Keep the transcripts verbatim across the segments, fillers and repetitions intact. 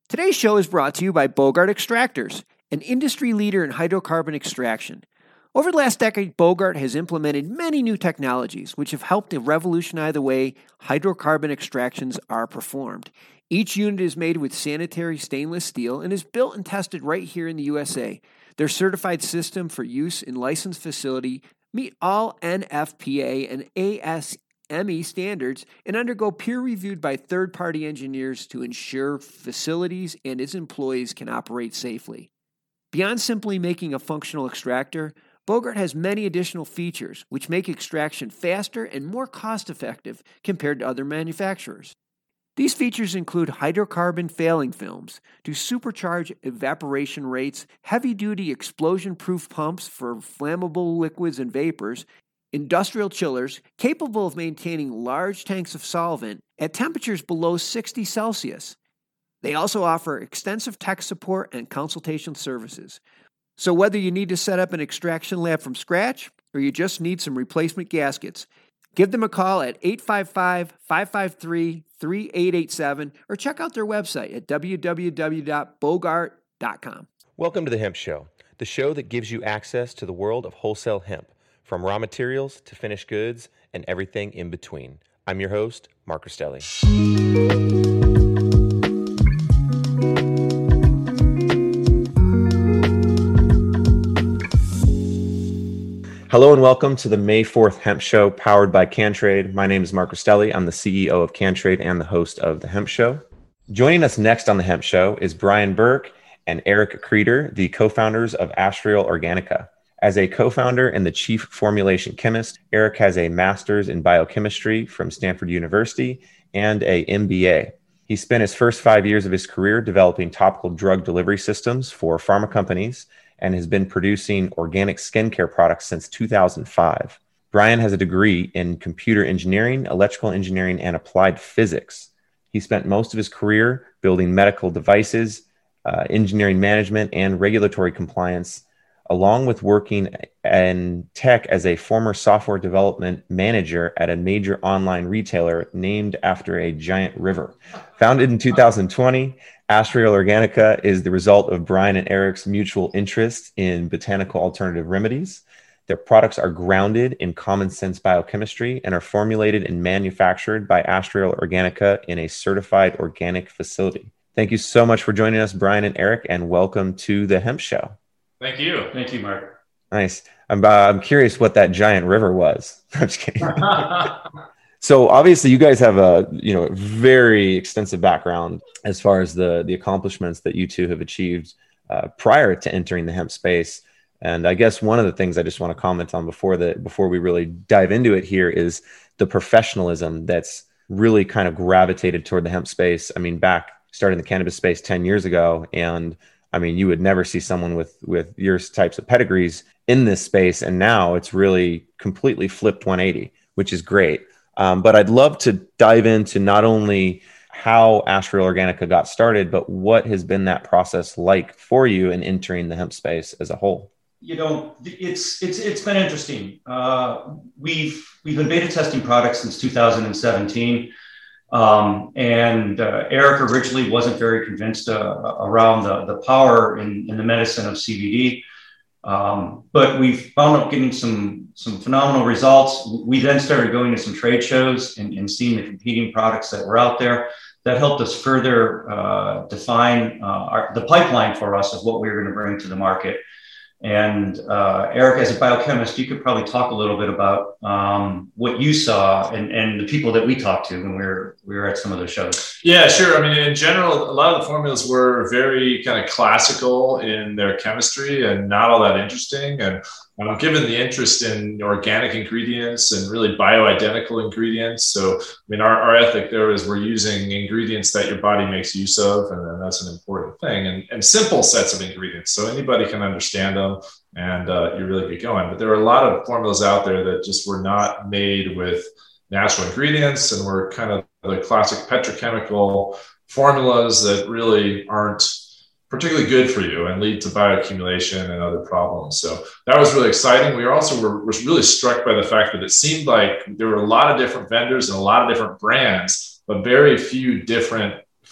Today's show is brought to you by Bogart Extractors, an industry leader in hydrocarbon extraction. Over the last decade, Bogart has implemented many new technologies which have helped to revolutionize the way hydrocarbon extractions are performed. Each unit is made with sanitary stainless steel and is built and tested right here in the U S A. Their certified system for use in licensed facility meet all N F P A and A S M E standards and undergo peer reviewed by third-party engineers to ensure facilities and its employees can operate safely. Beyond simply making a functional extractor, Bogart has many additional features which make extraction faster and more cost-effective compared to other manufacturers. These features include hydrocarbon failing films to supercharge evaporation rates, heavy-duty explosion-proof pumps for flammable liquids and vapors, industrial chillers capable of maintaining large tanks of solvent at temperatures below sixty Celsius. They also offer extensive tech support and consultation services. So whether you need to set up an extraction lab from scratch or you just need some replacement gaskets, give them a call at eight five five, five five three, three eight eight seven or check out their website at w w w dot bogart dot com. Welcome to The Hemp Show, the show that gives you access to the world of wholesale hemp, from raw materials to finished goods and everything in between. I'm your host, Mark Rostelli. Hello and welcome to the May fourth Hemp Show powered by CanTrade. My name is Mark Rostelli. I'm the C E O of CanTrade and the host of The Hemp Show. Joining us next on The Hemp Show is Brian Burke and Eric Kreter, the co-founders of Astrial Organica. As a co-founder and the chief formulation chemist, Eric has a master's in biochemistry from Stanford University and a M B A. He spent his first five years of his career developing topical drug delivery systems for pharma companies and has been producing organic skincare products since two thousand five. Brian has a degree in computer engineering, electrical engineering, and applied physics. He spent most of his career building medical devices, uh, engineering management, and regulatory compliance, along with working in tech as a former software development manager at a major online retailer named after a giant river. Founded in two thousand twenty, Astrial Organica is the result of Brian and Eric's mutual interest in botanical alternative remedies. Their products are grounded in common sense biochemistry and are formulated and manufactured by Astrial Organica in a certified organic facility. Thank you so much for joining us, Brian and Eric, and welcome to The Hemp Show. Thank you. Thank you, Mark. Nice. I'm uh, I'm curious what that giant river was. I'm just kidding. So obviously you guys have a, you know, very extensive background as far as the, the accomplishments that you two have achieved uh, prior to entering the hemp space. And I guess one of the things I just want to comment on before the, before we really dive into it here is the professionalism that's really kind of gravitated toward the hemp space. I mean, back starting the cannabis space ten years ago, and I mean, you would never see someone with, with your types of pedigrees in this space. And now it's really completely flipped one eighty, which is great. Um, but I'd love to dive into not only how Astrial Organica got started, but what has been that process like for you in entering the hemp space as a whole. You know, it's it's it's been interesting. Uh, we've we've been beta testing products since two thousand seventeen. Um, and uh, Eric originally wasn't very convinced uh, around the, the power in, in the medicine of C B D. Um, but we found up getting some, some phenomenal results. We then started going to some trade shows and, and seeing the competing products that were out there. That helped us further uh, define uh, our, the pipeline for us of what we were going to bring to the market. And uh, Eric, as a biochemist, you could probably talk a little bit about um, what you saw and, and the people that we talked to when we were we were at some of those shows. Yeah, sure. I mean, in general, a lot of the formulas were very kind of classical in their chemistry and not all that interesting. And um, given the interest in organic ingredients and really bioidentical ingredients, so I mean, our, our ethic there is we're using ingredients that your body makes use of, and then that's an important thing. And, and simple sets of ingredients, so anybody can understand them, and uh, you really get going. But there are a lot of formulas out there that just were not made with natural ingredients, and were kind of the classic petrochemical formulas that really aren't particularly good for you and lead to bioaccumulation and other problems. So that was really exciting. We also were, were really struck by the fact that it seemed like there were a lot of different vendors and a lot of different brands, but very few different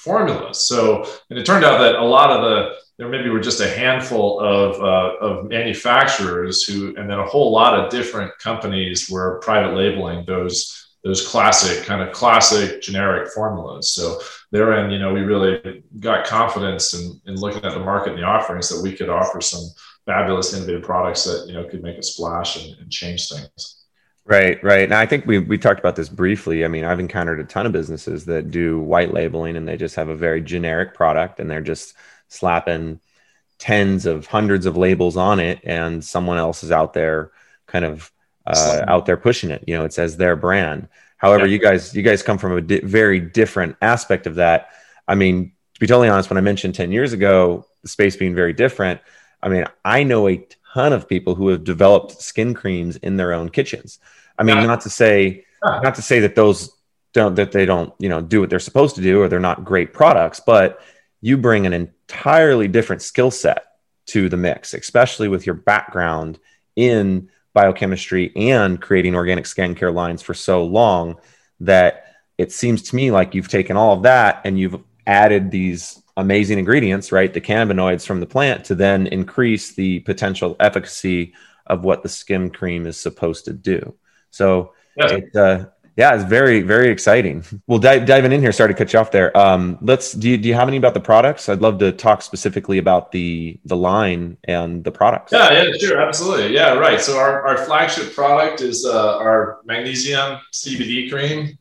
formulas. So, and it turned out that a lot of the, there maybe were just a handful of, uh, of manufacturers who, and then a whole lot of different companies were private labeling those, those classic kind of classic generic formulas. So therein, you know, we really got confidence in, in looking at the market and the offerings that we could offer some fabulous innovative products that, you know, could make a splash and, and change things. Right, right. And I think we we talked about this briefly. I mean, I've encountered a ton of businesses that do white labeling and they just have a very generic product and they're just slapping tens of hundreds of labels on it, and someone else is out there kind of uh, out there pushing it. You know, it says their brand. However, yeah. you guys you guys come from a di- very different aspect of that. I mean, to be totally honest, when I mentioned ten years ago, the space being very different, I mean, I know a ton of people who have developed skin creams in their own kitchens. I mean, yeah. not to say, yeah. not to say that those don't, that they don't, you know, do what they're supposed to do, or they're not great products, but you bring an entirely different skill set to the mix, especially with your background in biochemistry and creating organic skincare lines for so long, that it seems to me like you've taken all of that and you've added these amazing ingredients, right? The cannabinoids from the plant to then increase the potential efficacy of what the skin cream is supposed to do. So yeah, it, uh, yeah, it's very, very exciting. Well, dive, diving in here, sorry to cut you off there. Um, let's, do you, do you have any about the products? I'd love to talk specifically about the, the line and the products. Yeah, yeah, sure. Absolutely. Yeah. Right. So our, our flagship product is uh, our magnesium C B D cream.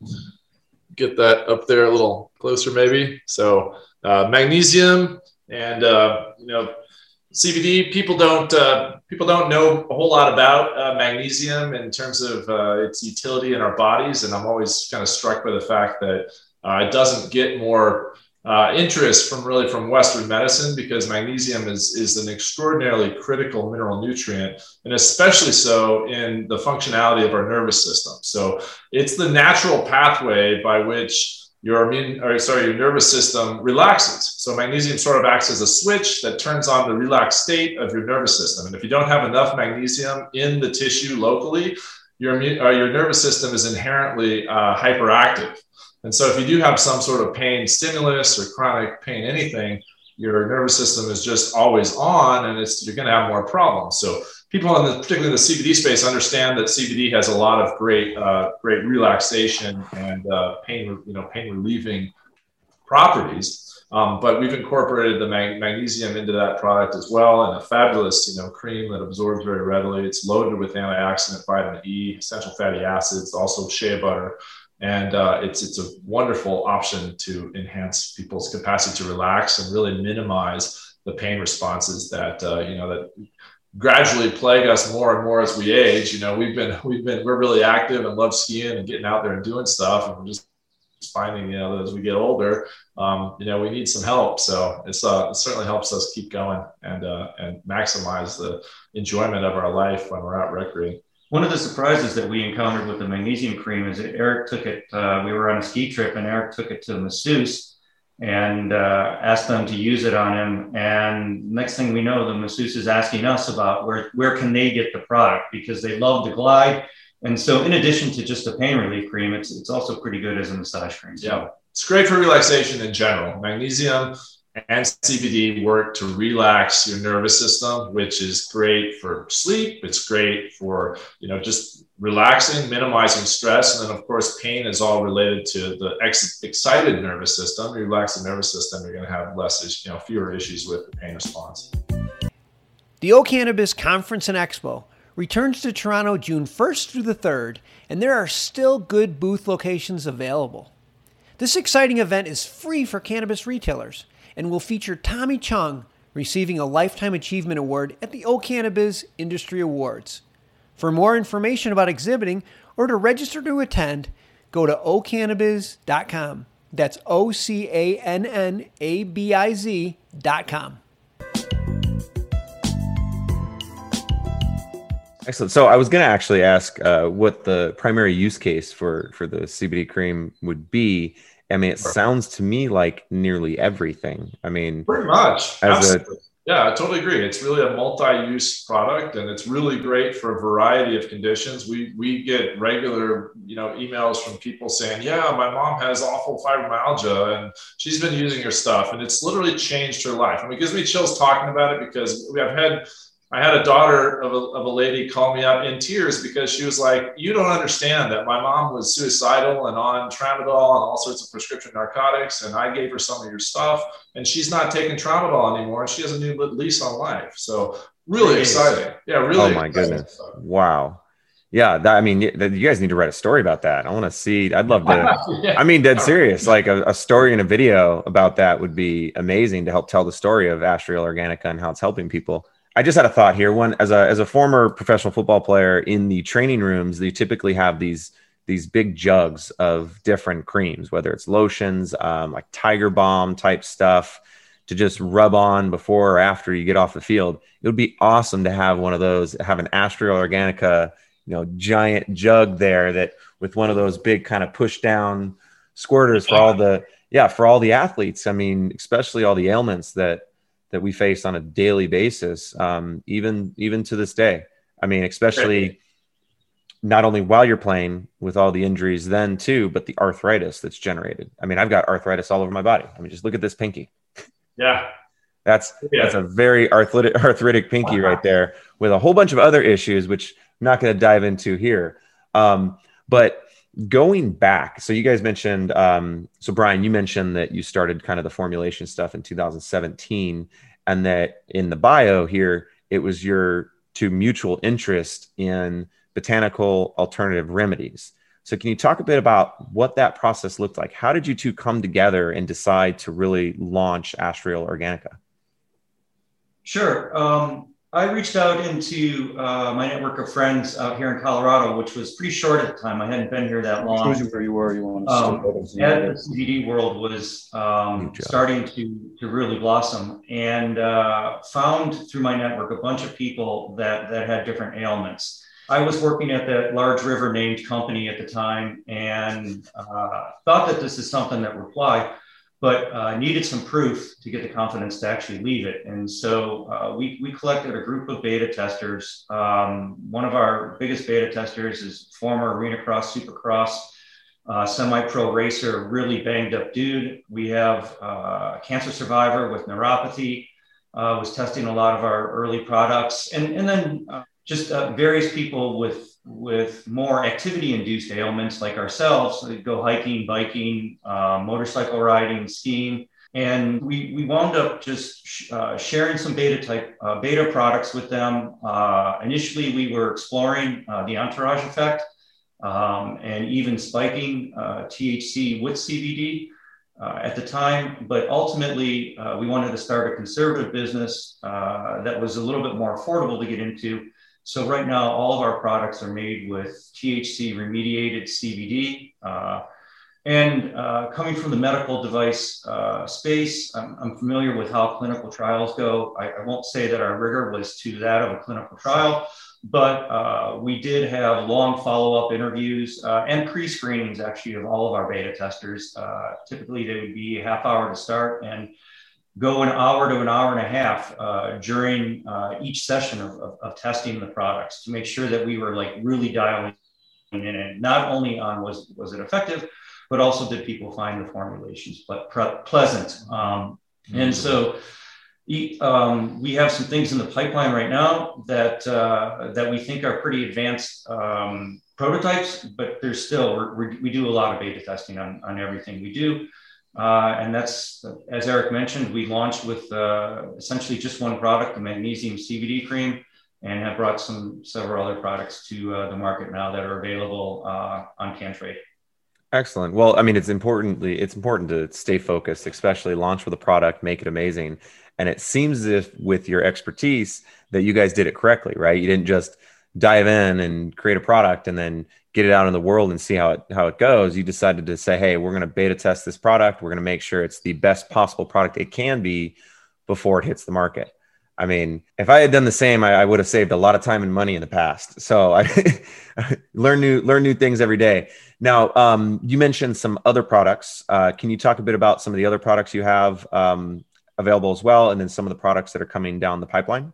Get that up there a little closer, maybe. So uh, magnesium and, uh, you know, C B D, people don't uh, people don't know a whole lot about uh, magnesium in terms of uh, its utility in our bodies, and I'm always kind of struck by the fact that uh, it doesn't get more uh, interest from really from Western medicine, because magnesium is is an extraordinarily critical mineral nutrient, and especially so in the functionality of our nervous system. So it's the natural pathway by which your immune, or sorry, your nervous system relaxes. So magnesium sort of acts as a switch that turns on the relaxed state of your nervous system. And if you don't have enough magnesium in the tissue locally, your immune, or your nervous system is inherently uh, hyperactive. And so if you do have some sort of pain stimulus or chronic pain, anything, your nervous system is just always on, and it's, you're going to have more problems. So people in the, particularly in the C B D space, understand that C B D has a lot of great, uh, great relaxation and uh, pain, you know, pain relieving properties. Um, but we've incorporated the mag- magnesium into that product as well, and a fabulous, you know, cream that absorbs very readily. It's loaded with antioxidant, vitamin E, essential fatty acids, also shea butter, and uh, it's it's a wonderful option to enhance people's capacity to relax and really minimize the pain responses that uh, you know that gradually plague us more and more as we age. You know, we've been we've been we're really active and love skiing and getting out there and doing stuff, and we're just finding, you know, that as we get older, um, you know, we need some help. So it's uh, it certainly helps us keep going and uh, and maximize the enjoyment of our life when we're out recreating. One of the surprises that we encountered with the magnesium cream is that Eric took it. Uh, we were on a ski trip, and Eric took it to a masseuse and uh, asked them to use it on him. And next thing we know, the masseuse is asking us about where where can they get the product, because they love the Glide. And so, in addition to just a pain relief cream, it's it's also pretty good as a massage cream. So. Yeah, it's great for relaxation in general. Magnesium and C B D work to relax your nervous system, which is great for sleep. It's great for, you know, just relaxing, minimizing stress. And then, of course, pain is all related to the ex- excited nervous system. You relax the nervous system, you're going to have less, you know, fewer issues with the pain response. The O Cannabis Conference and Expo returns to Toronto June first through the third, and there are still good booth locations available. This exciting event is free for cannabis retailers and will feature Tommy Chung receiving a Lifetime Achievement Award at the O Cannabis Industry Awards. For more information about exhibiting or to register to attend, go to o cannabiz dot com. That's O C A N N A B I Z dot com. Excellent. So I was going to actually ask uh, what the primary use case for, for the C B D cream would be. I mean, it sounds to me like nearly everything. I mean, pretty much as Absolutely. Yeah, I totally agree. It's really a multi-use product, and it's really great for a variety of conditions. We we get regular, you know, emails from people saying, "Yeah, my mom has awful fibromyalgia, and she's been using your stuff, and it's literally changed her life." I mean, it gives me chills talking about it because we have had. I had a daughter of a, of a lady call me up in tears because she was like, "You don't understand that my mom was suicidal and on tramadol and all sorts of prescription narcotics. And I gave her some of your stuff and she's not taking tramadol anymore. And she has a new lease on life." So really exciting. Yeah. Really. Oh my goodness. Wow. Yeah. That, I mean, you guys need to write a story about that. I want to see, I'd love to, yeah. I mean, dead serious, like a, a story and a video about that would be amazing to help tell the story of Astrial Organica and how it's helping people. I just had a thought here. One, as a as a former professional football player, in the training rooms, they typically have these these big jugs of different creams, whether it's lotions, um, like Tiger Balm type stuff, to just rub on before or after you get off the field. It would be awesome to have one of those, have an Astrial Organica, you know, giant jug there that with one of those big kind of push down squirters for all the yeah for all the athletes. I mean, especially all the ailments that. that we face on a daily basis, um, even, even to this day. I mean, especially not only while you're playing with all the injuries then too, but the arthritis that's generated. I mean, I've got arthritis all over my body. I mean, just look at this pinky. Yeah. That's, yeah. that's a very arthritic, arthritic pinky wow. right there with a whole bunch of other issues, which I'm not going to dive into here. Um, but going back, so you guys mentioned, um, so Brian, you mentioned that you started kind of the formulation stuff in two thousand seventeen, and that in the bio here, it was your to mutual interest in botanical alternative remedies. So can you talk a bit about what that process looked like? How did you two come together and decide to really launch Astrial Organica? Sure. Um, I reached out into uh, my network of friends out here in Colorado, which was pretty short at the time. I hadn't been here that long. Shows you where you were. You want to um, as the C B D world was um, starting to, to really blossom, and uh, found through my network a bunch of people that, that had different ailments. I was working at that large river named company at the time, and uh, thought that this is something that would apply, but uh, needed some proof to get the confidence to actually leave it. And so uh, we, we collected a group of beta testers. Um, one of our biggest beta testers is former Arena Cross, Supercross, uh, semi-pro racer, really banged up dude. We have uh, a cancer survivor with neuropathy, uh, was testing a lot of our early products. And, and then uh, just uh, various people with with more activity-induced ailments like ourselves. So they go hiking, biking, uh, motorcycle riding, skiing. And we, we wound up just sh- uh, sharing some beta type uh, beta products with them. Uh, initially, we were exploring uh, the entourage effect um, and even spiking uh, T H C with C B D uh, at the time. But ultimately, uh, we wanted to start a conservative business uh, that was a little bit more affordable to get into. So right now, all of our products are made with T H C remediated C B D. Uh, and uh, coming from the medical device uh, space, I'm, I'm familiar with how clinical trials go. I, I won't say that our rigor was to that of a clinical trial, but uh, we did have long follow-up interviews uh, and pre-screenings actually of all of our beta testers. Uh, typically, they would be a half hour to start and go an hour to an hour and a half uh, during uh, each session of, of, of testing the products to make sure that we were like really dialing in it, not only on was, was it effective, but also did people find the formulations but pre- pleasant. Um, mm-hmm. And so um, we have some things in the pipeline right now that, uh, that we think are pretty advanced um, prototypes, but there's still, we're, we're, we do a lot of beta testing on, on everything we do. Uh, and that's, as Eric mentioned, we launched with uh, essentially just one product, the magnesium C B D cream, and have brought some several other products to uh, the market now that are available uh, on CanTrade. Excellent. Well, I mean, it's importantly, it's important to stay focused, especially launch with a product, make it amazing. And it seems as if with your expertise that you guys did it correctly, right? You didn't just dive in and create a product and then get it out in the world and see how it how it goes. You decided to say, hey, we're going to beta test this product. We're going to make sure it's the best possible product it can be before it hits the market. I mean, if I had done the same, I, I would have saved a lot of time and money in the past. So I learn new learn new things every day. Now, um, you mentioned some other products. Uh, can you talk a bit about some of the other products you have? Um, available as well, and then some of the products that are coming down the pipeline?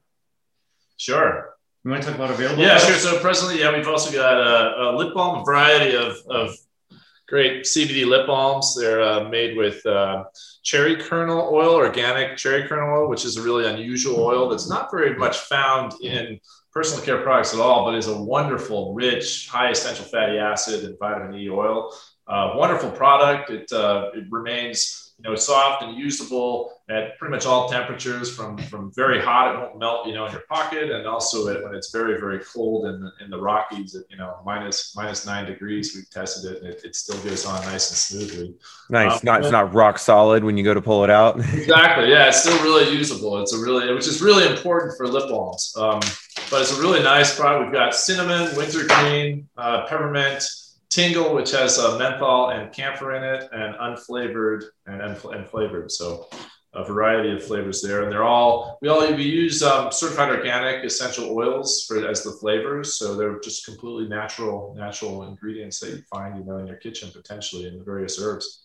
Sure. You want to talk about available? Yeah, sure. So presently, yeah, we've also got a, a lip balm, a variety of, of great C B D lip balms. They're uh, made with uh, cherry kernel oil, organic cherry kernel oil, which is a really unusual oil that's not very much found in personal care products at all, but is a wonderful, rich, high essential fatty acid and vitamin E oil. Uh, wonderful product. It uh, it remains, you know, soft and usable at pretty much all temperatures. From from very hot, it won't melt, you know, in your pocket, and also it, when it's very very cold in the, in the Rockies, at, you know, minus minus nine degrees, we've tested it, and it, it still goes on nice and smoothly. Nice. Um, not it's not rock solid when you go to pull it out. Exactly. Yeah, it's still really usable. It's a really, which is really important for lip balms. Um, but it's a really nice product. We've got cinnamon, wintergreen, uh, peppermint, tingle, which has uh, menthol and camphor in it, and unflavored and unflavored. So a variety of flavors there, and they're all we all we use um, certified organic essential oils for as the flavors. So they're just completely natural, natural ingredients that you find, you know, in your kitchen potentially, in the various herbs.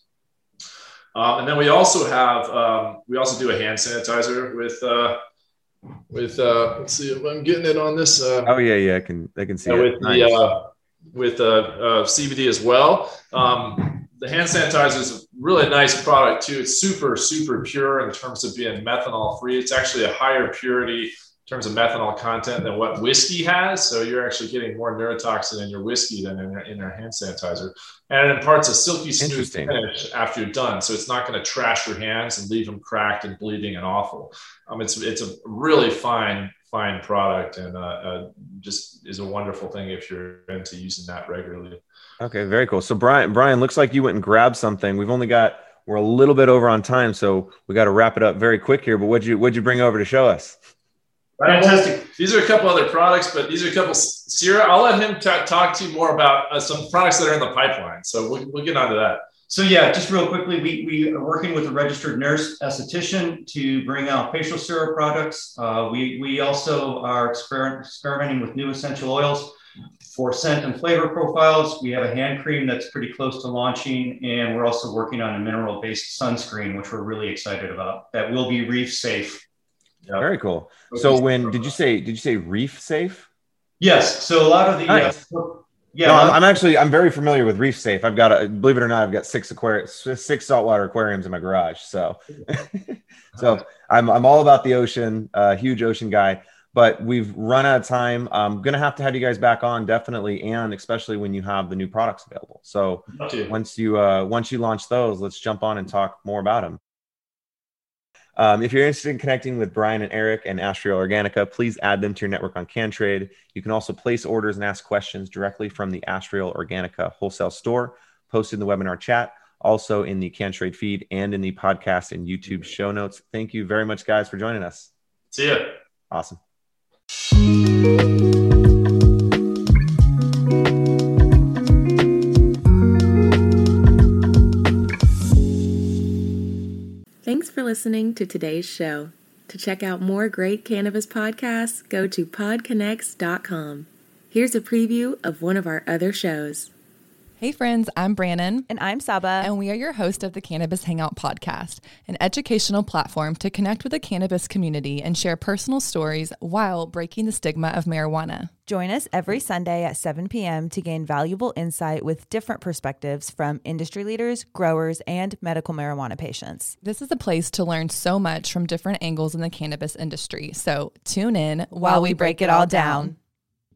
Um, and then we also have um, we also do a hand sanitizer with. Uh, With uh, let's see if I'm getting it on this. Uh, oh yeah, yeah, I can I can see uh, it. with Nice. the uh, with uh, uh, C B D as well. Um, the hand sanitizer is a really nice product too. It's super super pure in terms of being methanol free. It's actually a higher purity in terms of methanol content than what whiskey has. So you're actually getting more neurotoxin in your whiskey than in your, in your hand sanitizer. And it imparts a silky smooth finish after you're done. So it's not going to trash your hands and leave them cracked and bleeding and awful. Um, it's it's a really fine, fine product, and uh, uh, just is a wonderful thing if you're into using that regularly. Okay, very cool. So Brian, Brian, looks like you went and grabbed something. We've only got, we're a little bit over on time, so we got to wrap it up very quick here. But what'd you what'd you bring over to show us? Fantastic. These are a couple other products, but these are a couple. Sierra, I'll let him t- talk to you more about uh, some products that are in the pipeline. So we'll, we'll get on to that. So yeah, just real quickly, we, we are working with a registered nurse esthetician to bring out facial serum products. Uh, we, we also are exper- experimenting with new essential oils for scent and flavor profiles. We have a hand cream that's pretty close to launching, and we're also working on a mineral-based sunscreen, which we're really excited about, that will be reef safe. Yep. Very cool. So when did you say did you say reef safe? Yes. So a lot of the nice. uh, yeah. No, I'm, I'm actually I'm very familiar with reef safe. I've got a, believe it or not, I've got six aquariums, six saltwater aquariums in my garage. So so I'm I'm all about the ocean, uh, huge ocean guy. But we've run out of time. I'm gonna have to have you guys back on definitely, and especially when you have the new products available. So once you uh, once you launch those, let's jump on and talk more about them. Um, if you're interested in connecting with Brian and Eric and Astrial Organica, please add them to your network on CanTrade. You can also place orders and ask questions directly from the Astrial Organica wholesale store, posted in the webinar chat, also in the CanTrade feed and in the podcast and YouTube show notes. Thank you very much, guys, for joining us. See ya. Awesome. Thanks for listening to today's show. To check out more great cannabis podcasts, go to pod connects dot com. Here's a preview of one of our other shows. Hey friends, I'm Brannon. And I'm Saba. And we are your host of the Cannabis Hangout podcast, an educational platform to connect with the cannabis community and share personal stories while breaking the stigma of marijuana. Join us every Sunday at seven p.m. to gain valuable insight with different perspectives from industry leaders, growers, and medical marijuana patients. This is a place to learn so much from different angles in the cannabis industry. So tune in while, while we break, break it all down. down.